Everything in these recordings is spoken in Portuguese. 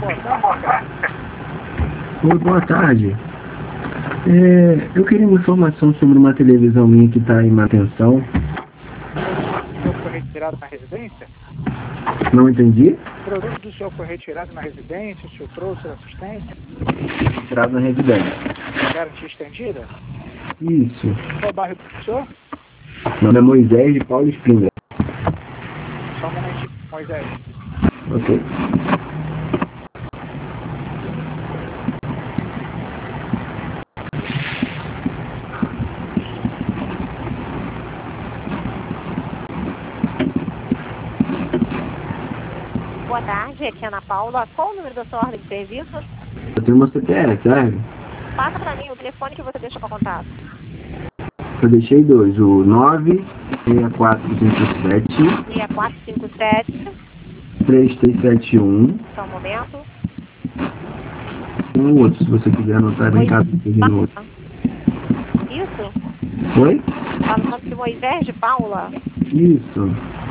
Boa tarde. Oi, boa tarde. Eu queria uma informação sobre uma televisão minha que está em manutenção. O senhor foi retirado na residência? Não entendi? O produto do senhor foi retirado na residência? O senhor trouxe a assistência? Tirado na residência. Garantia estendida? Isso. Qual o bairro do senhor? Meu nome é Moisés de Paulo Espíndola. Só um momentinho, Moisés. Ok. Boa tarde, aqui é Ana Paula. Qual o número da sua ordem de serviço? Eu tenho uma CPF, serve? Passa para mim o telefone que você deixou para contato. Eu deixei dois, o 96457 6457. 3371. Só um momento. Um outro, se você quiser anotar em casa, no outro. Isso? Oi? Fala o nome de Moisés de Paula. Isso.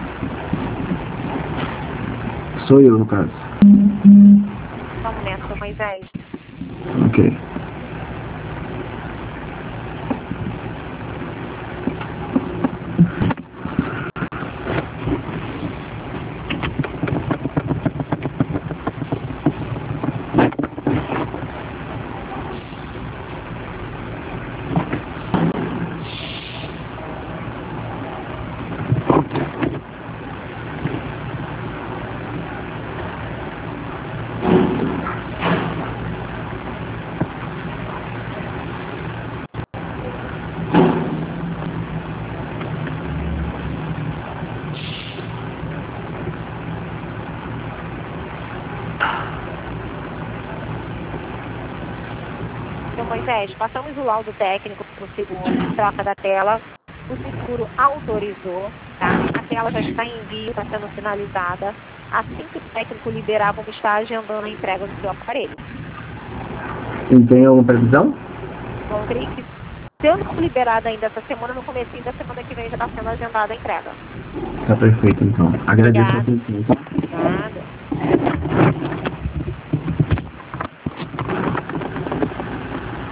Sou eu, no caso. Só um momento, seu Moisés. Ok. Seu Moisés, passamos o laudo técnico para o seguro, troca da tela. O seguro autorizou, tá? A tela já está em envio, está sendo finalizada. Assim que o técnico liberar, vamos estar agendando a entrega do seu aparelho. E tem alguma previsão? Bom, creio que, se eu não liberada ainda essa semana, no comecinho da semana que vem já está sendo agendada a entrega. Tá perfeito, então. Agradeço a Obrigada. atenção. Nada.